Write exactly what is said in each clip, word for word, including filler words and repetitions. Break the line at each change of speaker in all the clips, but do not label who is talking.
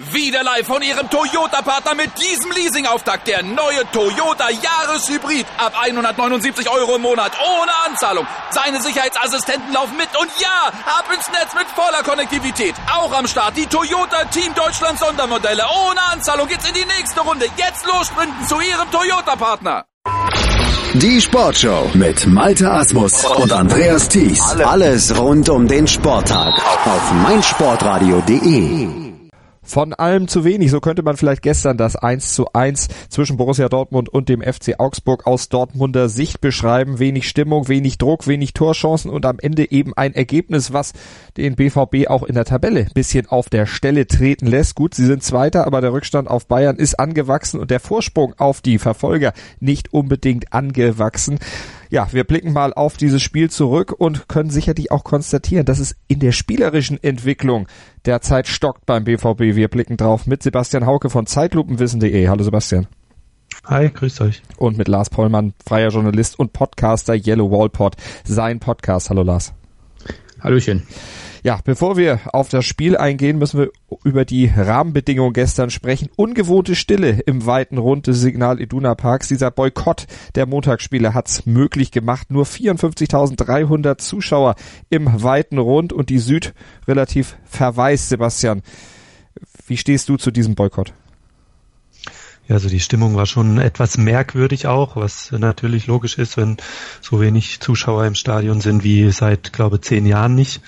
Wieder live von Ihrem Toyota-Partner mit diesem Leasing-Auftakt. Der neue Toyota Jahreshybrid. Ab hundertneunundsiebzig Euro im Monat. Ohne Anzahlung. Seine Sicherheitsassistenten laufen mit. Und ja, ab ins Netz mit voller Konnektivität. Auch am Start die Toyota Team Deutschland Sondermodelle. Ohne Anzahlung geht's in die nächste Runde. Jetzt los sprinten zu Ihrem Toyota-Partner.
Die Sportshow mit Malte Asmus und Andreas Thies. Alles rund um den Sporttag auf meinsportradio punkt de.
Von allem zu wenig, so könnte man vielleicht gestern das eins zu eins zwischen Borussia Dortmund und dem F C Augsburg aus Dortmunder Sicht beschreiben. Wenig Stimmung, wenig Druck, wenig Torchancen und am Ende eben ein Ergebnis, was den B V B auch in der Tabelle ein bisschen auf der Stelle treten lässt. Gut, sie sind Zweiter, aber der Rückstand auf Bayern ist angewachsen und der Vorsprung auf die Verfolger nicht unbedingt angewachsen. Ja, wir blicken mal auf dieses Spiel zurück und können sicherlich auch konstatieren, dass es in der spielerischen Entwicklung derzeit stockt beim B V B. Wir blicken drauf mit Sebastian Hauke von Zeitlupenwissen punkt de. Hallo Sebastian.
Hi, grüßt euch.
Und mit Lars Pollmann, freier Journalist und Podcaster Yellow Wall Pod, sein Podcast. Hallo Lars.
Hallöchen.
Ja, bevor wir auf das Spiel eingehen, müssen wir über die Rahmenbedingungen gestern sprechen. Ungewohnte Stille im weiten Rund des Signal Iduna Parks. Dieser Boykott der Montagsspiele hat's möglich gemacht. Nur vierundfünfzigtausenddreihundert Zuschauer im weiten Rund und die Süd relativ verwaist. Sebastian, wie stehst du zu diesem Boykott?
Ja, also die Stimmung war schon etwas merkwürdig auch, was natürlich logisch ist, wenn so wenig Zuschauer im Stadion sind wie seit, glaube zehn Jahren nicht.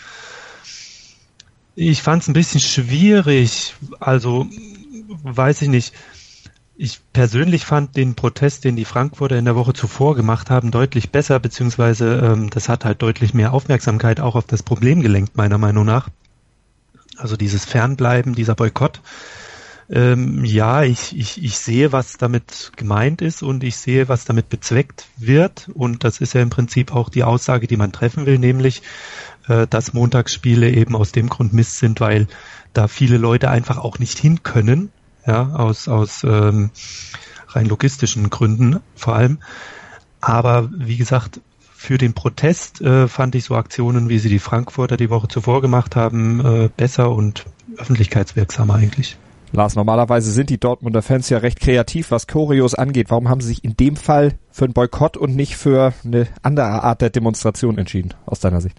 Ich fand es ein bisschen schwierig, also weiß ich nicht. Ich persönlich fand den Protest, den die Frankfurter in der Woche zuvor gemacht haben, deutlich besser, beziehungsweise ähm, das hat halt deutlich mehr Aufmerksamkeit auch auf das Problem gelenkt, meiner Meinung nach. Also dieses Fernbleiben, dieser Boykott. Ähm, ja, ich, ich, ich sehe, was damit gemeint ist und ich sehe, was damit bezweckt wird und das ist ja im Prinzip auch die Aussage, die man treffen will, nämlich dass Montagsspiele eben aus dem Grund Mist sind, weil da viele Leute einfach auch nicht hin können, ja, aus aus ähm, rein logistischen Gründen vor allem. Aber wie gesagt, für den Protest äh, fand ich so Aktionen, wie sie die Frankfurter die Woche zuvor gemacht haben, äh, besser und öffentlichkeitswirksamer eigentlich.
Lars, normalerweise sind die Dortmunder Fans ja recht kreativ, was Choreos angeht. Warum haben sie sich in dem Fall für einen Boykott und nicht für eine andere Art der Demonstration entschieden, aus deiner Sicht?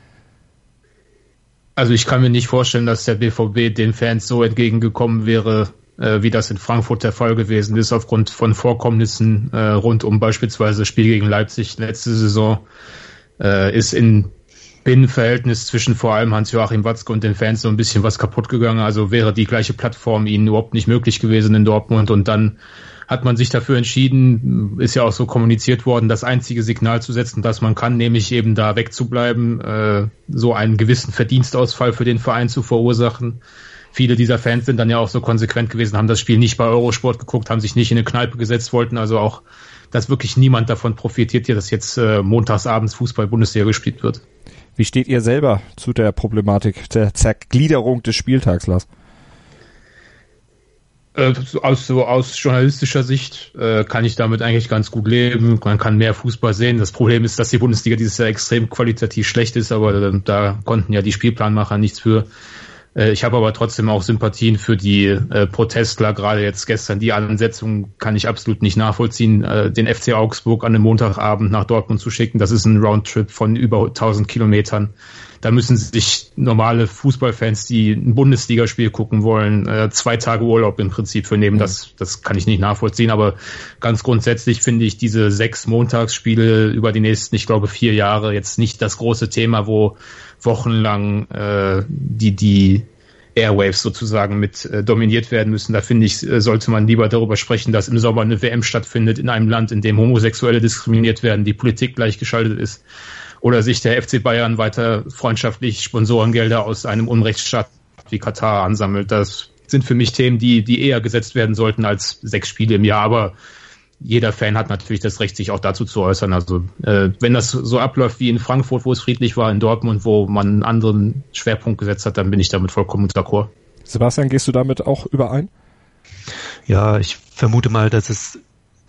Also ich kann mir nicht vorstellen, dass der B V B den Fans so entgegengekommen wäre, äh, wie das in Frankfurt der Fall gewesen ist, aufgrund von Vorkommnissen äh, rund um beispielsweise das Spiel gegen Leipzig letzte Saison. Äh, ist in Binnenverhältnis zwischen vor allem Hans-Joachim Watzke und den Fans so ein bisschen was kaputt gegangen. Also wäre die gleiche Plattform ihnen überhaupt nicht möglich gewesen in Dortmund und dann hat man sich dafür entschieden, ist ja auch so kommuniziert worden, das einzige Signal zu setzen, das man kann, nämlich eben da wegzubleiben, äh, so einen gewissen Verdienstausfall für den Verein zu verursachen. Viele dieser Fans sind dann ja auch so konsequent gewesen, haben das Spiel nicht bei Eurosport geguckt, haben sich nicht in eine Kneipe gesetzt, wollten also auch, dass wirklich niemand davon profitiert, hier, dass jetzt äh, montagsabends Fußball-Bundesliga gespielt wird.
Wie steht ihr selber zu der Problematik der Zergliederung des Spieltags, Lars?
Äh, aus, so aus journalistischer Sicht äh, kann ich damit eigentlich ganz gut leben. Man kann mehr Fußball sehen. Das Problem ist, dass die Bundesliga dieses Jahr extrem qualitativ schlecht ist, aber äh, da konnten ja die Spielplanmacher nichts für. Äh, ich habe aber trotzdem auch Sympathien für die äh, Protestler. Gerade jetzt gestern die Ansetzung kann ich absolut nicht nachvollziehen, äh, den F C Augsburg an einem Montagabend nach Dortmund zu schicken. Das ist ein Roundtrip von über tausend Kilometern. Da müssen sich normale Fußballfans, die ein Bundesligaspiel gucken wollen, äh, zwei Tage Urlaub im Prinzip für nehmen. Das, das kann ich nicht nachvollziehen. Aber ganz grundsätzlich finde ich diese sechs Montagsspiele über die nächsten, ich glaube, vier Jahre jetzt nicht das große Thema, wo wochenlang äh, die, die Airwaves sozusagen mit äh, dominiert werden müssen. Da finde ich, äh, sollte man lieber darüber sprechen, dass im Sommer eine W M stattfindet in einem Land, in dem Homosexuelle diskriminiert werden, die Politik gleichgeschaltet ist. Oder sich der F C Bayern weiter freundschaftlich Sponsorengelder aus einem Unrechtsstaat wie Katar ansammelt. Das sind für mich Themen, die, die eher gesetzt werden sollten als sechs Spiele im Jahr. Aber jeder Fan hat natürlich das Recht, sich auch dazu zu äußern. Also äh, wenn das so abläuft wie in Frankfurt, wo es friedlich war, in Dortmund, wo man einen anderen Schwerpunkt gesetzt hat, dann bin ich damit vollkommen d'accord.
Sebastian, gehst du damit auch überein?
Ja, ich vermute mal, dass es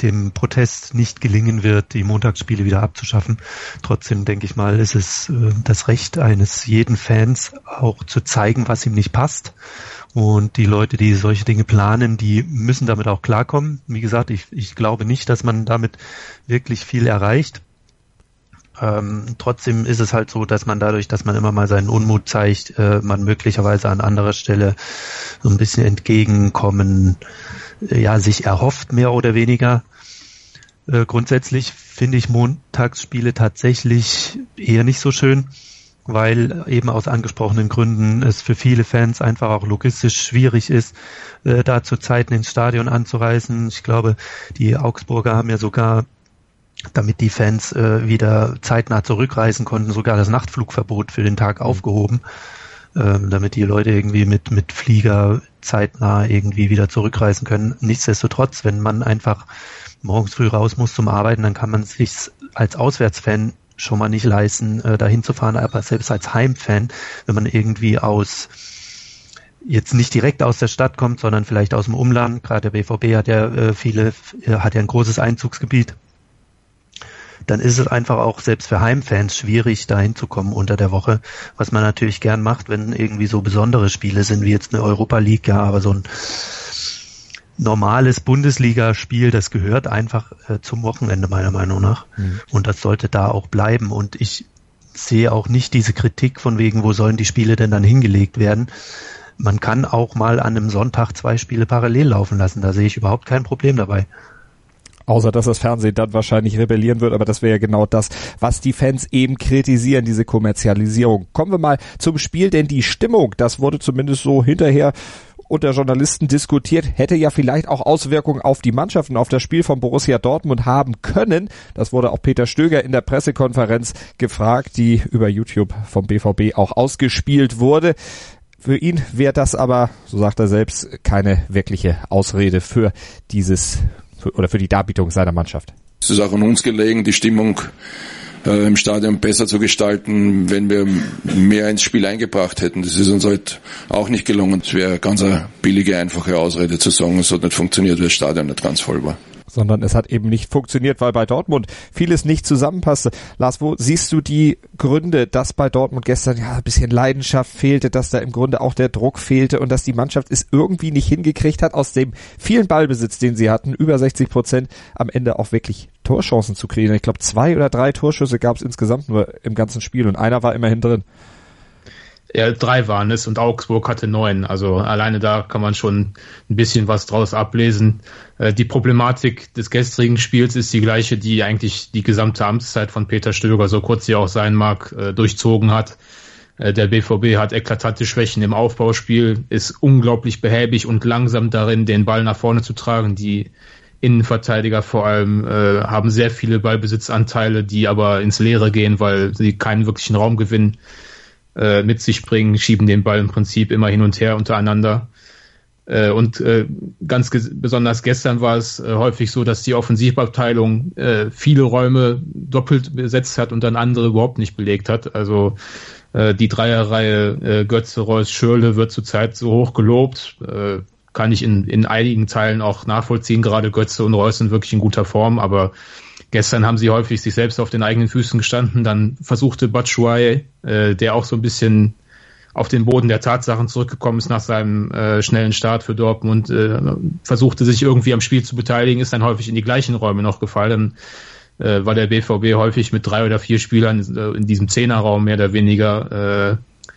dem Protest nicht gelingen wird, die Montagsspiele wieder abzuschaffen. Trotzdem denke ich mal, ist es äh, das Recht eines jeden Fans auch zu zeigen, was ihm nicht passt. Und die Leute, die solche Dinge planen, die müssen damit auch klarkommen. Wie gesagt, ich, ich glaube nicht, dass man damit wirklich viel erreicht. Ähm, trotzdem ist es halt so, dass man dadurch, dass man immer mal seinen Unmut zeigt, äh, man möglicherweise an anderer Stelle so ein bisschen entgegenkommen, äh, ja, sich erhofft, mehr oder weniger. Äh, grundsätzlich finde ich Montagsspiele tatsächlich eher nicht so schön, weil eben aus angesprochenen Gründen es für viele Fans einfach auch logistisch schwierig ist, äh, da zu Zeiten ins Stadion anzureisen. Ich glaube, die Augsburger haben ja sogar, damit die Fans äh, wieder zeitnah zurückreisen konnten, sogar das Nachtflugverbot für den Tag aufgehoben, ähm, damit die Leute irgendwie mit mit Flieger zeitnah irgendwie wieder zurückreisen können. Nichtsdestotrotz, wenn man einfach morgens früh raus muss zum Arbeiten, dann kann man sich als Auswärtsfan schon mal nicht leisten, äh, dahin zu fahren, aber selbst als Heimfan, wenn man irgendwie aus jetzt nicht direkt aus der Stadt kommt, sondern vielleicht aus dem Umland, gerade der B V B hat ja äh, viele, äh, hat ja ein großes Einzugsgebiet, dann ist es einfach auch selbst für Heimfans schwierig, da hinzukommen unter der Woche, was man natürlich gern macht, wenn irgendwie so besondere Spiele sind, wie jetzt eine Europa League, ja, aber so ein normales Bundesligaspiel, das gehört einfach äh, zum Wochenende meiner Meinung nach. Mhm. Und das sollte da auch bleiben. Und ich sehe auch nicht diese Kritik von wegen, wo sollen die Spiele denn dann hingelegt werden. Man kann auch mal an einem Sonntag zwei Spiele parallel laufen lassen. Da sehe ich überhaupt kein Problem dabei.
Außer, dass das Fernsehen dann wahrscheinlich rebellieren wird, aber das wäre ja genau das, was die Fans eben kritisieren, diese Kommerzialisierung. Kommen wir mal zum Spiel, denn die Stimmung, das wurde zumindest so hinterher unter Journalisten diskutiert, hätte ja vielleicht auch Auswirkungen auf die Mannschaften, auf das Spiel von Borussia Dortmund haben können. Das wurde auch Peter Stöger in der Pressekonferenz gefragt, die über YouTube vom B V B auch ausgespielt wurde. Für ihn wäre das aber, so sagt er selbst, keine wirkliche Ausrede für dieses oder für die Darbietung seiner Mannschaft.
Es ist auch an uns gelegen, die Stimmung äh, im Stadion besser zu gestalten, wenn wir mehr ins Spiel eingebracht hätten. Das ist uns halt auch nicht gelungen. Es wäre ganz eine billige, einfache Ausrede zu sagen, es hat nicht funktioniert, weil das Stadion nicht ganz voll war.
Sondern es hat eben nicht funktioniert, weil bei Dortmund vieles nicht zusammenpasste. Lars, wo siehst du die Gründe, dass bei Dortmund gestern ja ein bisschen Leidenschaft fehlte, dass da im Grunde auch der Druck fehlte und dass die Mannschaft es irgendwie nicht hingekriegt hat, aus dem vielen Ballbesitz, den sie hatten, über sechzig Prozent, am Ende auch wirklich Torchancen zu kriegen. Ich glaube, zwei oder drei Torschüsse gab es insgesamt nur im ganzen Spiel und einer war immerhin drin.
Ja, drei waren es und Augsburg hatte neun. Also alleine da kann man schon ein bisschen was draus ablesen. Äh, die Problematik des gestrigen Spiels ist die gleiche, die eigentlich die gesamte Amtszeit von Peter Stöger, so kurz sie auch sein mag, äh, durchzogen hat. Äh, der B V B hat eklatante Schwächen im Aufbauspiel, ist unglaublich behäbig und langsam darin, den Ball nach vorne zu tragen. Die Innenverteidiger vor allem äh, haben sehr viele Ballbesitzanteile, die aber ins Leere gehen, weil sie keinen wirklichen Raumgewinn äh, mit sich bringen, schieben den Ball im Prinzip immer hin und her untereinander. Äh, und äh, ganz ges- besonders gestern war es äh, häufig so, dass die Offensivabteilung äh, viele Räume doppelt besetzt hat und dann andere überhaupt nicht belegt hat. Also äh, die Dreierreihe äh, Götze, Reus, Schürrle wird zurzeit so hoch gelobt. Äh, kann ich in, in einigen Teilen auch nachvollziehen. Gerade Götze und Reus sind wirklich in guter Form, aber gestern haben sie häufig sich selbst auf den eigenen Füßen gestanden. Dann versuchte Batshuayi, äh, der auch so ein bisschen auf den Boden der Tatsachen zurückgekommen ist nach seinem äh, schnellen Start für Dortmund, äh, versuchte sich irgendwie am Spiel zu beteiligen, ist dann häufig in die gleichen Räume noch gefallen. Dann äh, war der B V B häufig mit drei oder vier Spielern äh, in diesem Zehnerraum mehr oder weniger äh,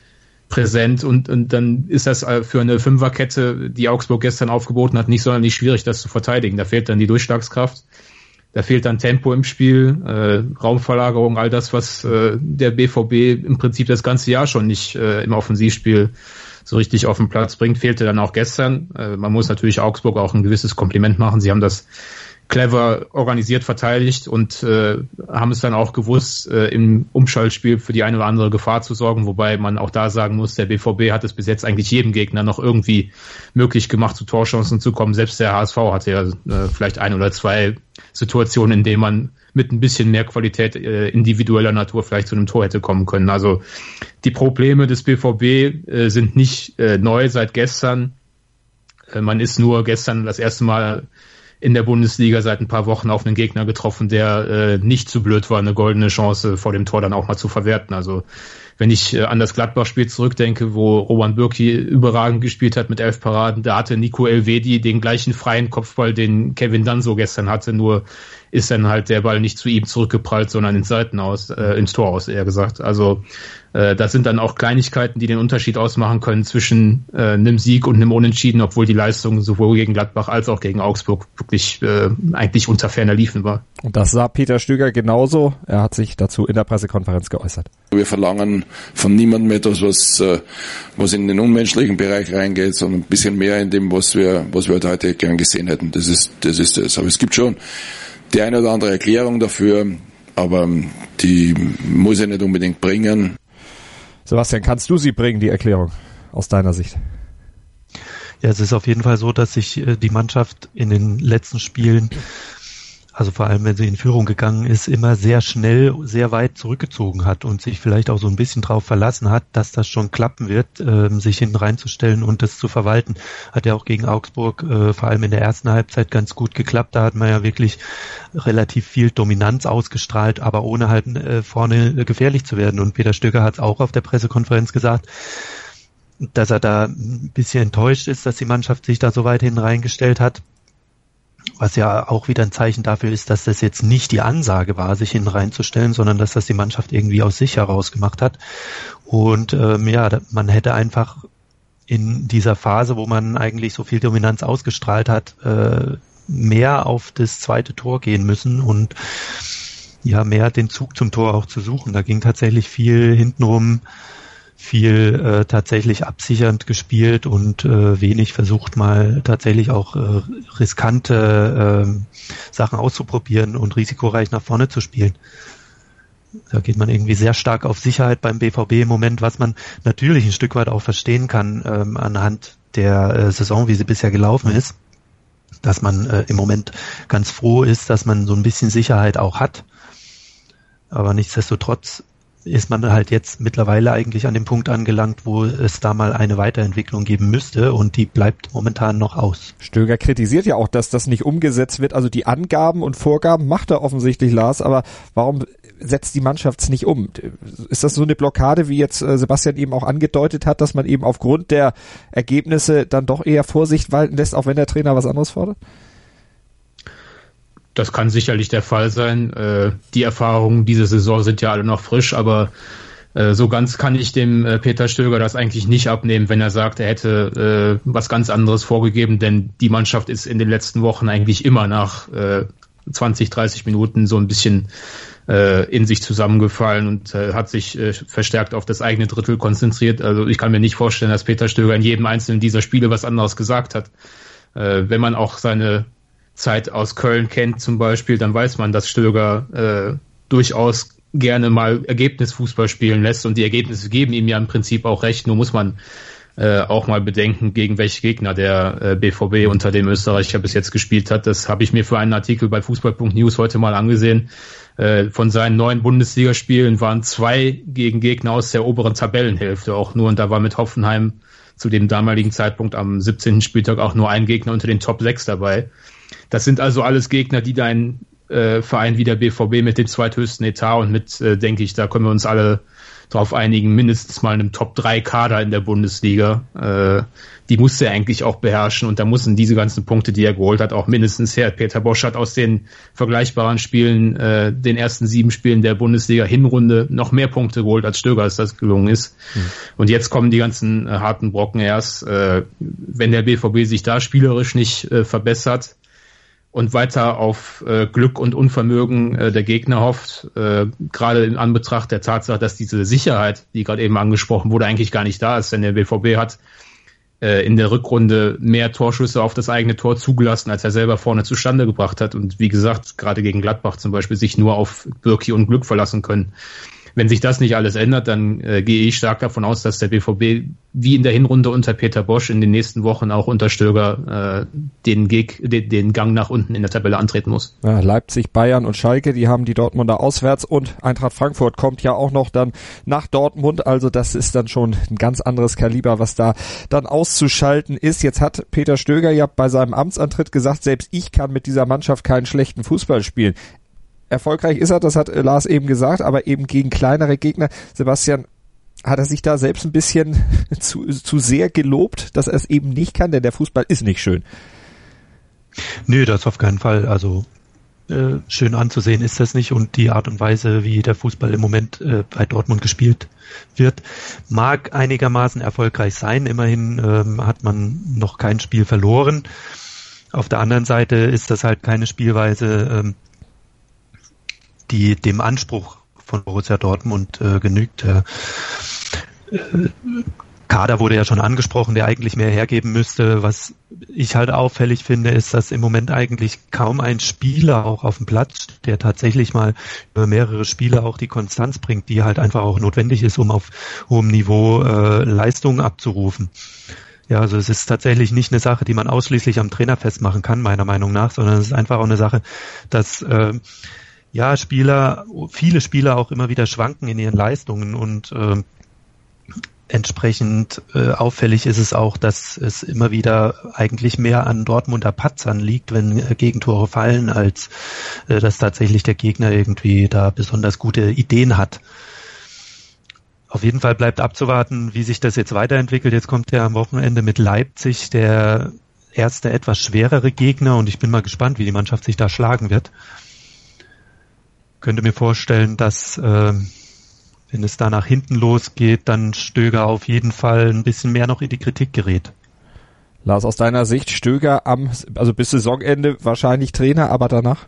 präsent und, und dann ist das für eine Fünferkette, die Augsburg gestern aufgeboten hat, nicht sonderlich schwierig, das zu verteidigen. Da fehlt dann die Durchschlagskraft. Da fehlt dann Tempo im Spiel, äh, Raumverlagerung, all das, was äh, der B V B im Prinzip das ganze Jahr schon nicht äh, im Offensivspiel so richtig auf den Platz bringt, fehlte dann auch gestern. Äh, man muss natürlich Augsburg auch ein gewisses Kompliment machen. Sie haben das clever organisiert verteidigt und äh, haben es dann auch gewusst, äh, im Umschaltspiel für die eine oder andere Gefahr zu sorgen, wobei man auch da sagen muss, der B V B hat es bis jetzt eigentlich jedem Gegner noch irgendwie möglich gemacht, zu Torchancen zu kommen. Selbst der H S V hatte ja äh, vielleicht ein oder zwei Situationen, in denen man mit ein bisschen mehr Qualität äh, individueller Natur vielleicht zu einem Tor hätte kommen können. Also die Probleme des B V B äh, sind nicht äh, neu seit gestern. Äh, man ist nur gestern das erste Mal in der Bundesliga seit ein paar Wochen auf einen Gegner getroffen, der äh, nicht zu blöd war, eine goldene Chance vor dem Tor dann auch mal zu verwerten. Also wenn ich äh, an das Gladbach-Spiel zurückdenke, wo Roman Bürki überragend gespielt hat mit elf Paraden, da hatte Nico Elvedi den gleichen freien Kopfball, den Kevin Danso gestern hatte, nur ist dann halt der Ball nicht zu ihm zurückgeprallt, sondern ins Seiten aus, äh, ins Tor aus, eher gesagt. Also äh, das sind dann auch Kleinigkeiten, die den Unterschied ausmachen können zwischen äh, einem Sieg und einem Unentschieden, obwohl die Leistung sowohl gegen Gladbach als auch gegen Augsburg wirklich äh, eigentlich unter ferner Liefen war.
Und das sah Peter Stöger genauso. Er hat sich dazu in der Pressekonferenz geäußert.
Wir verlangen von niemandem etwas, was, äh, was in den unmenschlichen Bereich reingeht, sondern ein bisschen mehr in dem, was wir, was wir heute gern gesehen hätten. Das ist, das ist es. Aber es gibt schon die eine oder andere Erklärung dafür, aber die muss ich nicht unbedingt bringen.
Sebastian, kannst du sie bringen, die Erklärung, aus deiner Sicht?
Ja, es ist auf jeden Fall so, dass sich äh, die Mannschaft in den letzten Spielen, also vor allem wenn sie in Führung gegangen ist, immer sehr schnell, sehr weit zurückgezogen hat und sich vielleicht auch so ein bisschen drauf verlassen hat, dass das schon klappen wird, äh, sich hinten reinzustellen und das zu verwalten. Hat ja auch gegen Augsburg äh, vor allem in der ersten Halbzeit ganz gut geklappt. Da hat man ja wirklich relativ viel Dominanz ausgestrahlt, aber ohne halt äh, vorne gefährlich zu werden. Und Peter Stöger hat es auch auf der Pressekonferenz gesagt, dass er da ein bisschen enttäuscht ist, dass die Mannschaft sich da so weit hinten reingestellt hat. Was ja auch wieder ein Zeichen dafür ist, dass das jetzt nicht die Ansage war, sich hinten reinzustellen, sondern dass das die Mannschaft irgendwie aus sich heraus gemacht hat. Und ähm, ja, man hätte einfach in dieser Phase, wo man eigentlich so viel Dominanz ausgestrahlt hat, äh, mehr auf das zweite Tor gehen müssen und ja, mehr den Zug zum Tor auch zu suchen. Da ging tatsächlich viel hintenrum, viel äh, tatsächlich absichernd gespielt und äh, wenig versucht mal tatsächlich auch äh, riskante äh, Sachen auszuprobieren und risikoreich nach vorne zu spielen. Da geht man irgendwie sehr stark auf Sicherheit beim B V B im Moment, was man natürlich ein Stück weit auch verstehen kann ähm, anhand der äh, Saison, wie sie bisher gelaufen ist, dass man äh, im Moment ganz froh ist, dass man so ein bisschen Sicherheit auch hat. Aber nichtsdestotrotz ist man halt jetzt mittlerweile eigentlich an dem Punkt angelangt, wo es da mal eine Weiterentwicklung geben müsste und die bleibt momentan noch aus.
Stöger kritisiert ja auch, dass das nicht umgesetzt wird. Also die Angaben und Vorgaben macht er offensichtlich, Lars, aber warum setzt die Mannschaft es nicht um? Ist das so eine Blockade, wie jetzt Sebastian eben auch angedeutet hat, dass man eben aufgrund der Ergebnisse dann doch eher Vorsicht walten lässt, auch wenn der Trainer was anderes fordert?
Das kann sicherlich der Fall sein. Äh, die Erfahrungen dieser Saison sind ja alle noch frisch, aber äh, so ganz kann ich dem äh, Peter Stöger das eigentlich nicht abnehmen, wenn er sagt, er hätte äh, was ganz anderes vorgegeben, denn die Mannschaft ist in den letzten Wochen eigentlich immer nach äh, zwanzig, dreißig Minuten so ein bisschen äh, in sich zusammengefallen und äh, hat sich äh, verstärkt auf das eigene Drittel konzentriert. Also ich kann mir nicht vorstellen, dass Peter Stöger in jedem einzelnen dieser Spiele was anderes gesagt hat. Äh, wenn man auch seine Zeit aus Köln kennt zum Beispiel, dann weiß man, dass Stöger äh, durchaus gerne mal Ergebnisfußball spielen lässt und die Ergebnisse geben ihm ja im Prinzip auch recht, nur muss man äh, auch mal bedenken, gegen welche Gegner der äh, B V B unter dem Österreicher bis jetzt gespielt hat. Das habe ich mir für einen Artikel bei Fußball Punkt News heute mal angesehen. Äh, von seinen neun Bundesligaspielen waren zwei gegen Gegner aus der oberen Tabellenhälfte auch nur und da war mit Hoffenheim zu dem damaligen Zeitpunkt am siebzehnten Spieltag auch nur ein Gegner unter den Top sechs dabei. Das sind also alles Gegner, die dein äh, Verein wie der B V B mit dem zweithöchsten Etat und mit, äh, denke ich, da können wir uns alle drauf einigen, mindestens mal einem Top drei Kader in der Bundesliga. Äh, die muss er eigentlich auch beherrschen und da müssen diese ganzen Punkte, die er geholt hat, auch mindestens her. Peter Bosch hat aus den vergleichbaren Spielen, äh, den ersten sieben Spielen der Bundesliga-Hinrunde noch mehr Punkte geholt, als Stöger, als das gelungen ist. Mhm. Und jetzt kommen die ganzen äh, harten Brocken erst. Äh, wenn der B V B sich da spielerisch nicht äh, verbessert, und weiter auf äh, Glück und Unvermögen äh, der Gegner hofft, äh, gerade in Anbetracht der Tatsache, dass diese Sicherheit, die gerade eben angesprochen wurde, eigentlich gar nicht da ist, denn der B V B hat äh, in der Rückrunde mehr Torschüsse auf das eigene Tor zugelassen, als er selber vorne zustande gebracht hat und wie gesagt, gerade gegen Gladbach zum Beispiel sich nur auf Bürki und Glück verlassen können. wenn sich das nicht alles ändert, dann äh, gehe ich stark davon aus, dass der B V B wie in der Hinrunde unter Peter Bosch in den nächsten Wochen auch unter Stöger äh, den, Geg- den, den Gang nach unten in der Tabelle antreten muss.
Ja, Leipzig, Bayern und Schalke, die haben die Dortmunder auswärts und Eintracht Frankfurt kommt ja auch noch dann nach Dortmund. Also das ist dann schon ein ganz anderes Kaliber, was da dann auszuschalten ist. Jetzt hat Peter Stöger ja bei seinem Amtsantritt gesagt, selbst ich kann mit dieser Mannschaft keinen schlechten Fußball spielen. Erfolgreich ist er, das hat Lars eben gesagt, aber eben gegen kleinere Gegner. Sebastian, hat er sich da selbst ein bisschen zu, zu sehr gelobt, dass er es eben nicht kann, denn der Fußball ist nicht schön.
Nö, das auf keinen Fall. Also äh, schön anzusehen ist das nicht und die Art und Weise, wie der Fußball im Moment äh, bei Dortmund gespielt wird, mag einigermaßen erfolgreich sein. Immerhin ähm, hat man noch kein Spiel verloren. Auf der anderen Seite ist das halt keine Spielweise, ähm, die dem Anspruch von Borussia Dortmund äh, genügt. Äh, äh, Kader wurde ja schon angesprochen, der eigentlich mehr hergeben müsste. Was ich halt auffällig finde, ist, dass im Moment eigentlich kaum ein Spieler auch auf dem Platz, der tatsächlich mal über mehrere Spiele auch die Konstanz bringt, die halt einfach auch notwendig ist, um auf hohem Niveau äh, Leistungen abzurufen. Ja, also es ist tatsächlich nicht eine Sache, die man ausschließlich am Trainer festmachen kann, meiner Meinung nach, sondern es ist einfach auch eine Sache, dass äh, ja Spieler, viele Spieler auch immer wieder schwanken in ihren Leistungen und äh, entsprechend äh, auffällig ist es auch, dass es immer wieder eigentlich mehr an Dortmunder Patzern liegt, wenn äh, Gegentore fallen, als äh, dass tatsächlich der Gegner irgendwie da besonders gute Ideen hat. Auf jeden Fall bleibt abzuwarten, wie sich das jetzt weiterentwickelt. Jetzt kommt ja am Wochenende mit Leipzig der erste etwas schwerere Gegner und ich bin mal gespannt, wie die Mannschaft sich da schlagen wird. Könnte mir vorstellen, dass äh, wenn es da nach hinten losgeht, dann Stöger auf jeden Fall ein bisschen mehr noch in die Kritik gerät.
Lars, aus deiner Sicht Stöger am, also bis Saisonende wahrscheinlich Trainer, aber danach?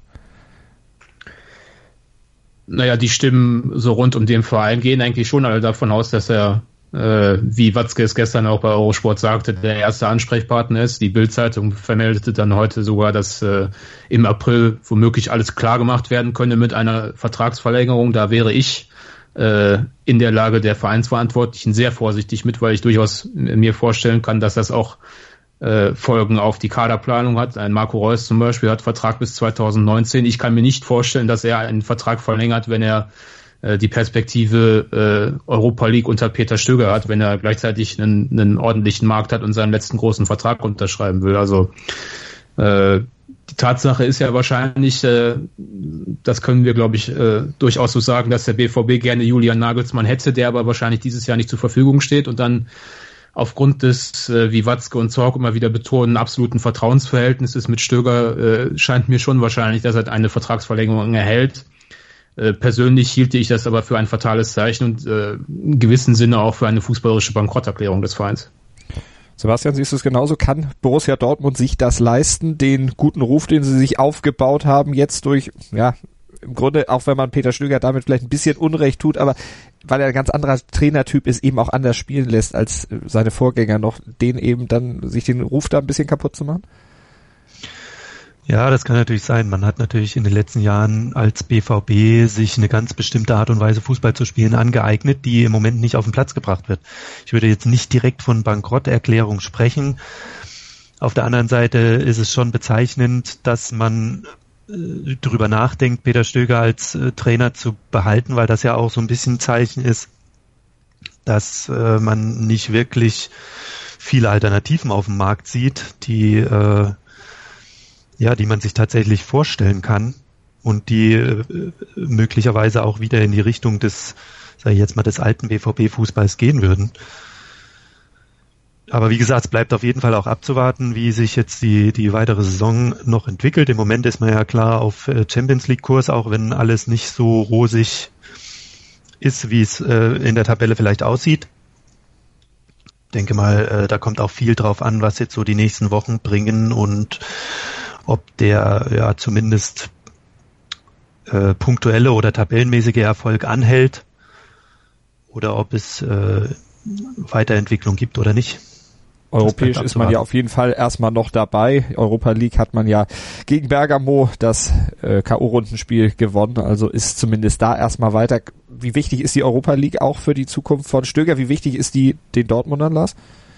Naja, die Stimmen so rund um den Verein gehen eigentlich schon alle davon aus, dass er, äh, wie Watzke es gestern auch bei Eurosport sagte, der erste Ansprechpartner ist. Die Bild-Zeitung vermeldete dann heute sogar, dass äh, im April womöglich alles klar gemacht werden könne mit einer Vertragsverlängerung. Da wäre ich in der Lage der Vereinsverantwortlichen sehr vorsichtig mit, weil ich durchaus mir vorstellen kann, dass das auch äh, Folgen auf die Kaderplanung hat. Ein Marco Reus zum Beispiel hat Vertrag bis zwanzig neunzehn. Ich kann mir nicht vorstellen, dass er einen Vertrag verlängert, wenn er äh, die Perspektive äh, Europa League unter Peter Stöger hat, wenn er gleichzeitig einen, einen ordentlichen Markt hat und seinen letzten großen Vertrag unterschreiben will. Also äh, die Tatsache ist ja wahrscheinlich, äh, das können wir, glaube ich, äh, durchaus so sagen, dass der B V B gerne Julian Nagelsmann hätte, der aber wahrscheinlich dieses Jahr nicht zur Verfügung steht und dann aufgrund des, äh, wie Watzke und Zorc immer wieder betonen, absoluten Vertrauensverhältnisses mit Stöger, äh, scheint mir schon wahrscheinlich, dass er eine Vertragsverlängerung erhält. Äh, persönlich hielte ich das aber für ein fatales Zeichen und äh, in gewissem Sinne auch für eine fußballerische Bankrotterklärung des Vereins.
Sebastian, siehst du es genauso? Kann Borussia Dortmund sich das leisten, den guten Ruf, den sie sich aufgebaut haben, jetzt durch, ja, im Grunde, auch wenn man Peter Stöger damit vielleicht ein bisschen Unrecht tut, aber weil er ein ganz anderer Trainertyp ist, eben auch anders spielen lässt als seine Vorgänger noch, den eben dann, sich den Ruf da ein bisschen kaputt zu machen?
Ja, das kann natürlich sein. Man hat natürlich in den letzten Jahren als B V B sich eine ganz bestimmte Art und Weise Fußball zu spielen angeeignet, die im Moment nicht auf den Platz gebracht wird. Ich würde jetzt nicht direkt von Bankrotterklärung sprechen. Auf der anderen Seite ist es schon bezeichnend, dass man äh, darüber nachdenkt, Peter Stöger als äh, Trainer zu behalten, weil das ja auch so ein bisschen Zeichen ist, dass äh, man nicht wirklich viele Alternativen auf dem Markt sieht, die äh, ja, die man sich tatsächlich vorstellen kann und die äh, möglicherweise auch wieder in die Richtung des, sage ich jetzt mal, des alten B V B-Fußballs gehen würden. Aber wie gesagt, es bleibt auf jeden Fall auch abzuwarten, wie sich jetzt die die weitere Saison noch entwickelt. Im Moment ist man ja klar auf Champions League-Kurs, auch wenn alles nicht so rosig ist, wie es äh, in der Tabelle vielleicht aussieht. Ich denke mal, äh, da kommt auch viel drauf an, was jetzt so die nächsten Wochen bringen und ob der ja zumindest äh, punktuelle oder tabellenmäßige Erfolg anhält oder ob es äh, Weiterentwicklung gibt oder nicht.
Europäisch ist man ja auf jeden Fall erstmal noch dabei. Europa League hat man ja gegen Bergamo das äh, K O-Rundenspiel gewonnen, also ist zumindest da erstmal weiter. Wie wichtig ist die Europa League auch für die Zukunft von Stöger? Wie wichtig ist die den Dortmundern, Lars?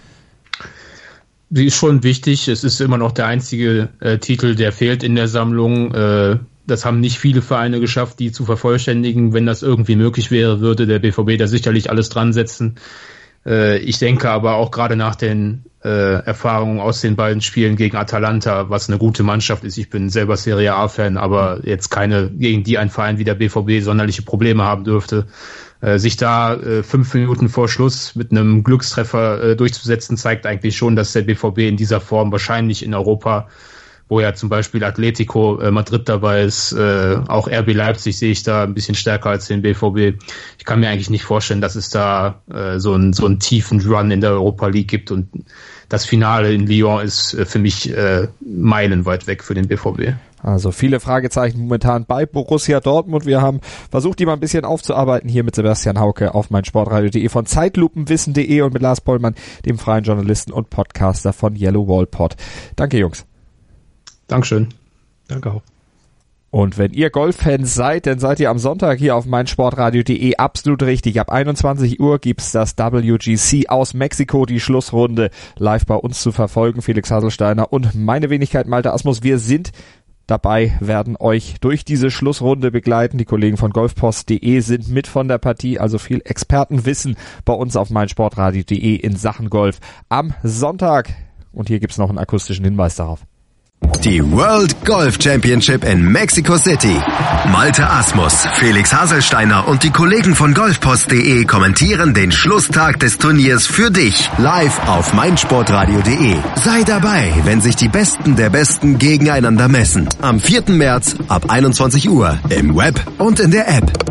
Sie ist schon wichtig. Es ist immer noch der einzige äh, Titel, der fehlt in der Sammlung. Äh, das haben nicht viele Vereine geschafft, die zu vervollständigen. Wenn das irgendwie möglich wäre, würde der B V B da sicherlich alles dran setzen. Äh, ich denke aber auch gerade nach den äh, Erfahrungen aus den beiden Spielen gegen Atalanta, was eine gute Mannschaft ist. Ich bin selber Serie A-Fan, aber jetzt keine, gegen die ein Verein wie der B V B sonderliche Probleme haben dürfte. Äh, sich da äh, fünf Minuten vor Schluss mit einem Glückstreffer äh, durchzusetzen, zeigt eigentlich schon, dass der B V B in dieser Form wahrscheinlich in Europa, wo ja zum Beispiel Atletico äh, Madrid dabei ist, äh, auch R B Leipzig sehe ich da ein bisschen stärker als den B V B. Ich kann mir eigentlich nicht vorstellen, dass es da äh, so, einen, so einen tiefen Run in der Europa League gibt, und das Finale in Lyon ist äh, für mich äh, meilenweit weg für den B V B.
Also viele Fragezeichen momentan bei Borussia Dortmund. Wir haben versucht, die mal ein bisschen aufzuarbeiten hier mit Sebastian Hauke auf meinsportradio punkt de von Zeitlupenwissen punkt de und mit Lars Pollmann, dem freien Journalisten und Podcaster von Yellow Wall Pod. Danke, Jungs.
Dankeschön.
Danke auch.
Und wenn ihr Golffans seid, dann seid ihr am Sonntag hier auf meinsportradio punkt de absolut richtig. Ab einundzwanzig Uhr gibt's das W G C aus Mexiko, die Schlussrunde live bei uns zu verfolgen. Felix Haselsteiner und meine Wenigkeit Malte Asmus, wir sind dabei, werden euch durch diese Schlussrunde begleiten. Die Kollegen von golfpost punkt de sind mit von der Partie, also viel Expertenwissen bei uns auf meinsportradio punkt de in Sachen Golf am Sonntag. Und hier gibt's noch einen akustischen Hinweis darauf.
Die World Golf Championship in Mexico City. Malte Asmus, Felix Haselsteiner und die Kollegen von golfpost punkt de kommentieren den Schlusstag des Turniers für dich live auf meinsportradio punkt de. Sei dabei, wenn sich die Besten der Besten gegeneinander messen. Am vierten März ab einundzwanzig Uhr im Web und in der App.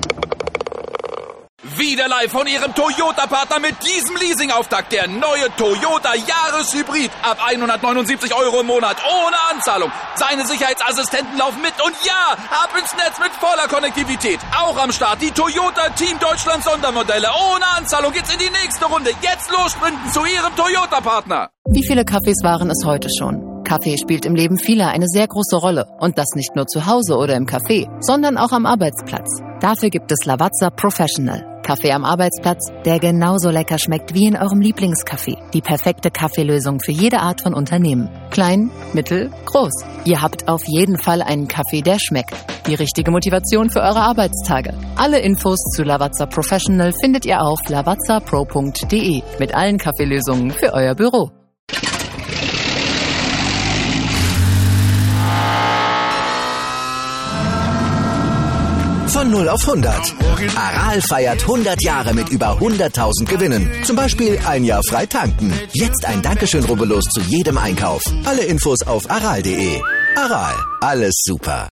Wieder live von Ihrem Toyota-Partner mit diesem Leasing-Auftakt. Der neue Toyota Jahreshybrid. Ab hundertneunundsiebzig Euro im Monat. Ohne Anzahlung. Seine Sicherheitsassistenten laufen mit. Und ja, ab ins Netz mit voller Konnektivität. Auch am Start die Toyota Team Deutschland Sondermodelle. Ohne Anzahlung geht's in die nächste Runde. Jetzt los sprinten zu Ihrem Toyota-Partner.
Wie viele Kaffees waren es heute schon? Kaffee spielt im Leben vieler eine sehr große Rolle. Und das nicht nur zu Hause oder im Café, sondern auch am Arbeitsplatz. Dafür gibt es Lavazza Professional. Kaffee am Arbeitsplatz, der genauso lecker schmeckt wie in eurem Lieblingscafé. Die perfekte Kaffeelösung für jede Art von Unternehmen. Klein, mittel, groß. Ihr habt auf jeden Fall einen Kaffee, der schmeckt. Die richtige Motivation für eure Arbeitstage. Alle Infos zu Lavazza Professional findet ihr auf lavazza pro punkt de mit allen Kaffeelösungen für euer Büro.
Von null auf hundert. Aral feiert hundert Jahre mit über hunderttausend Gewinnen. Zum Beispiel ein Jahr frei tanken. Jetzt ein Dankeschön, rubbellos zu jedem Einkauf. Alle Infos auf aral punkt de. Aral, alles super.